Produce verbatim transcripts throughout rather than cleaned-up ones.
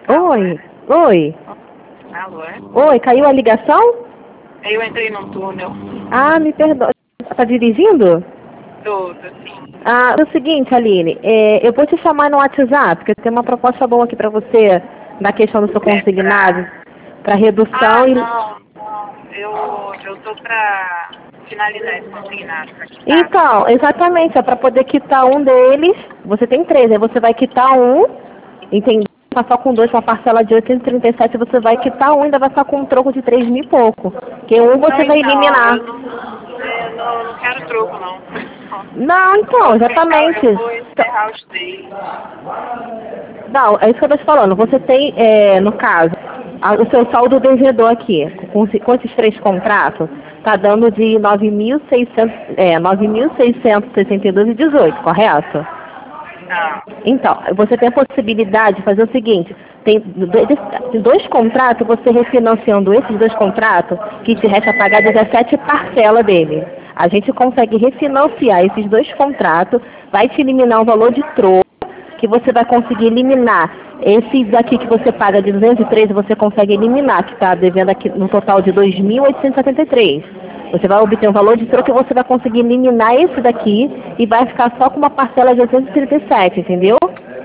Oi, oi. Alô, é? Oi, caiu a ligação? Eu entrei num túnel. Ah, me perdoa. Tá dirigindo? Tô, tô sim. Ah, é o seguinte, Aline, é, eu vou te chamar no WhatsApp, porque tem uma proposta boa aqui pra você, na questão do seu É consignado, pra... pra redução Ah, e... não, não. Eu, eu tô pra finalizar esse consignado, pra quitar. Então, exatamente, é pra poder quitar um deles, você tem três, aí você vai quitar um, entendeu? Passar com dois, uma parcela de oitocentos e trinta e sete, você vai quitar um e ainda vai ficar com um troco de três mil e pouco. Porque um Não, você vai então, eliminar. eu não, eu não, não quero troco, não. Não, Eu então, vou fechar, exatamente. eu vou encerrar os três. Não, é isso que eu estou te falando. Você tem, é, no caso, a- o seu saldo devedor aqui, com, esse- com esses três contratos, está dando de nove mil e seiscentos, é, nove mil seiscentos e sessenta e dois e dezoito, correto? Tá. Então, você tem a possibilidade de fazer o seguinte, tem dois, tem dois contratos, você refinanciando esses dois contratos, que te resta pagar dezessete parcelas dele. A gente consegue refinanciar esses dois contratos, vai te eliminar um valor de troco, que você vai conseguir eliminar. Esse daqui que você paga de duzentos e treze, você consegue eliminar, que está devendo aqui no total de dois mil oitocentos e setenta e três. Você vai obter um valor de troco que você vai conseguir eliminar esse daqui e vai ficar só com uma parcela de oitocentos e trinta e sete, entendeu?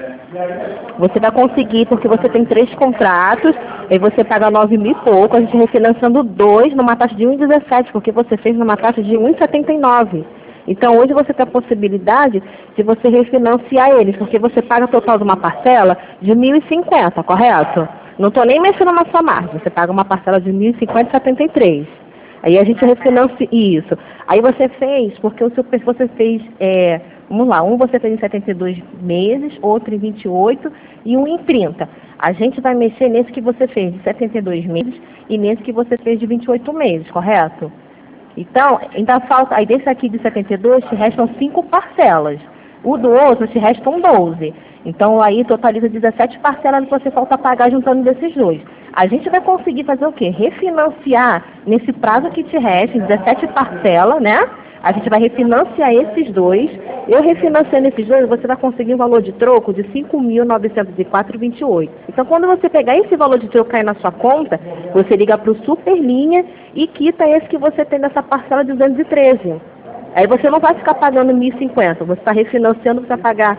Você vai conseguir, porque você tem três contratos, aí você paga nove mil e pouco, a gente refinanciando dois numa taxa de um vírgula dezessete, porque você fez numa taxa de um vírgula setenta e nove. Então hoje você tem a possibilidade de você refinanciar eles, porque você paga o total de uma parcela de mil e cinquenta, correto? Não estou nem mexendo na sua margem, você paga uma parcela de mil e cinquenta e setenta e três. Aí a gente refinancia isso. Aí você fez, porque o seu perfil você fez, é, vamos lá, um você fez em setenta e dois meses, outro em vinte e oito e um em trinta. A gente vai mexer nesse que você fez de setenta e dois meses e nesse que você fez de vinte e oito meses, correto? Então, ainda falta, aí desse aqui de setenta e dois te restam cinco parcelas. O do outro te restam doze. Então aí totaliza dezessete parcelas que você falta pagar juntando desses dois. A gente vai conseguir fazer o quê? Refinanciar nesse prazo que te resta, dezessete parcelas, né? A gente vai refinanciar esses dois. Eu refinanciando esses dois, você vai conseguir um valor de troco de cinco mil novecentos e quatro reais e vinte e oito centavos. Então, quando você pegar esse valor de troco cair na sua conta, você liga para o Superlinha e quita esse que você tem nessa parcela de duzentos e treze. Aí você não vai ficar pagando mil e cinquenta, você está refinanciando, você vai pagar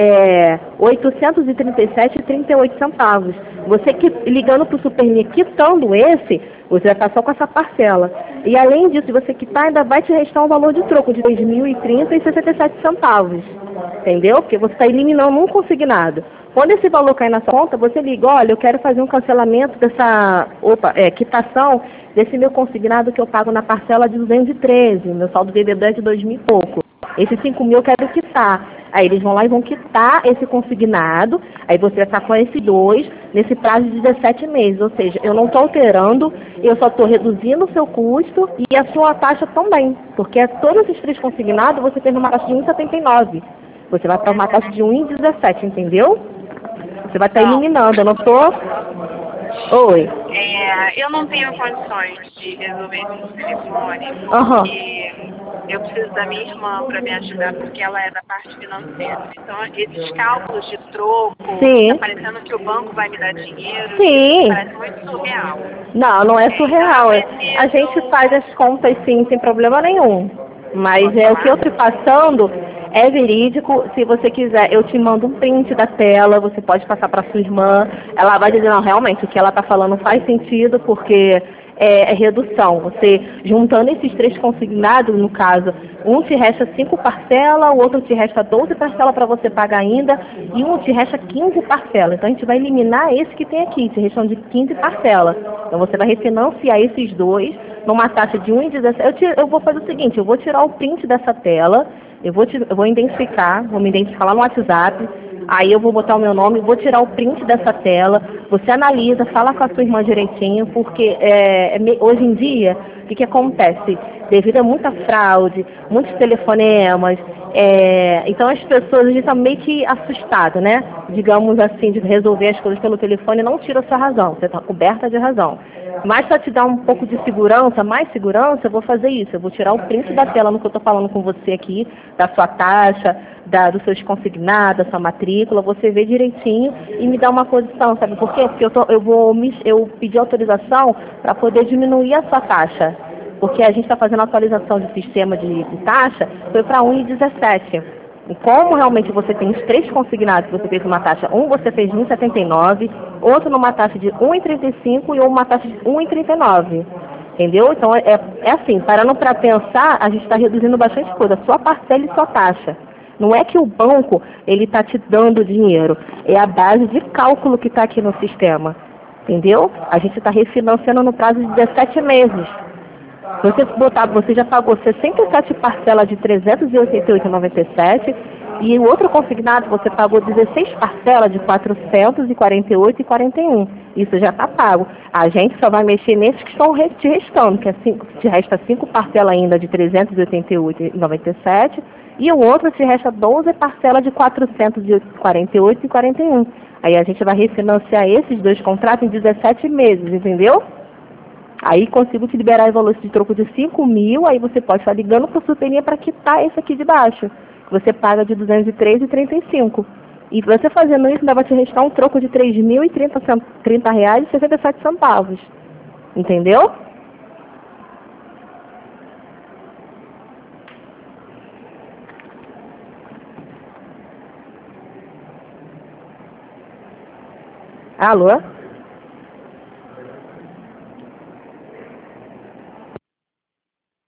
é, oitocentos e trinta e sete reais e trinta e oito centavos. Você que, ligando para o Superlinha, quitando esse, você vai estar só com essa parcela. E além disso, se você quitar, ainda vai te restar um valor de troco de dois mil e trinta reais e sessenta e sete centavos. Entendeu? Porque você está eliminando um consignado. Quando esse valor cair na sua conta, você liga, olha, eu quero fazer um cancelamento dessa, opa, é, quitação desse meu consignado que eu pago na parcela de duzentos e treze, meu saldo devedor é de dois mil e pouco. Esses cinco mil eu quero quitar. Aí eles vão lá e vão quitar esse consignado, aí você vai estar com esses dois nesse prazo de dezessete meses. Ou seja, eu não estou alterando, eu só estou reduzindo o seu custo e a sua taxa também. Porque todos esses três consignados você tem uma taxa de um vírgula setenta e nove. Você vai estar uma taxa de um vírgula dezessete, entendeu? Você vai estar Não. eliminando, eu não estou... Oi. É, eu não tenho condições de resolver isso no telefone, Aham. porque eu preciso da minha irmã para me ajudar, porque ela é da parte financeira. Então, esses cálculos de troco, tá Sim. parecendo que o banco vai me dar dinheiro, e isso me Sim. parece muito surreal. Não, não é É, então, eu surreal. A gente faz preciso... as contas sim, sem problema nenhum. Mas Posso é o que falar? eu estou passando é verídico. Se você quiser, eu te mando um print da tela, você pode passar para sua irmã. Ela vai dizer, não, realmente, o que ela está falando faz sentido, porque é, é redução. Você, juntando esses três consignados, no caso, um te resta cinco parcelas, o outro te resta doze parcelas para você pagar ainda, e um te resta quinze parcelas. Então a gente vai eliminar esse que tem aqui, te restam de quinze parcelas. Então você vai refinanciar esses dois numa taxa de um vírgula dezessete. Eu, te- eu vou fazer o seguinte, eu vou tirar o print dessa tela, eu vou, te- eu vou identificar, vou me identificar lá no WhatsApp, aí eu vou botar o meu nome, vou tirar o print dessa tela, você analisa, fala com a sua irmã direitinho, porque é, é me- hoje em dia, o que, que acontece? Devido a muita fraude, muitos telefonemas, É, então as pessoas a gente tá meio que assustado, né? Digamos assim, de resolver as coisas pelo telefone não tira a sua razão, você está coberta de razão. Mas para te dar um pouco de segurança, mais segurança, eu vou fazer isso. Eu vou tirar o print da tela no que eu estou falando com você aqui, da sua taxa, da, dos seus consignados, da sua matrícula, você vê direitinho e me dá uma posição, sabe por quê? Porque eu, tô, eu vou me, eu pedir autorização para poder diminuir a sua taxa. Porque a gente está fazendo atualização de sistema de, de taxa, foi para um vírgula dezessete. E como realmente você tem os três consignados, você fez uma taxa, um você fez de um vírgula setenta e nove, outro numa taxa de um vírgula trinta e cinco e uma taxa de um vírgula trinta e nove. Entendeu? Então, é, é assim, parando para pensar, a gente está reduzindo bastante coisa, sua parcela e sua taxa. Não é que o banco ele está te dando dinheiro, é a base de cálculo que está aqui no sistema. Entendeu? A gente está refinanciando no prazo de dezessete meses. Você botar, você já pagou sessenta e sete parcelas de trezentos e oitenta e oito reais e noventa e sete e o outro consignado você pagou dezesseis parcelas de quatrocentos e quarenta e oito reais e quarenta e um. Isso já está pago. A gente só vai mexer nesses que estão te restando, que é cinco, te resta cinco parcelas ainda de trezentos e oitenta e oito reais e noventa e sete e o outro te resta doze parcelas de quatrocentos e quarenta e oito reais e quarenta e um. Aí a gente vai refinanciar esses dois contratos em dezessete meses, entendeu? Aí consigo te liberar o valor de troco de cinco mil, aí você pode estar ligando para a Superlinha para quitar esse aqui de baixo. Você paga de duzentos e três reais e trinta e cinco. E você fazendo isso, ainda vai te restar um troco de três mil e trinta reais e sessenta e sete centavos. Entendeu? Alô?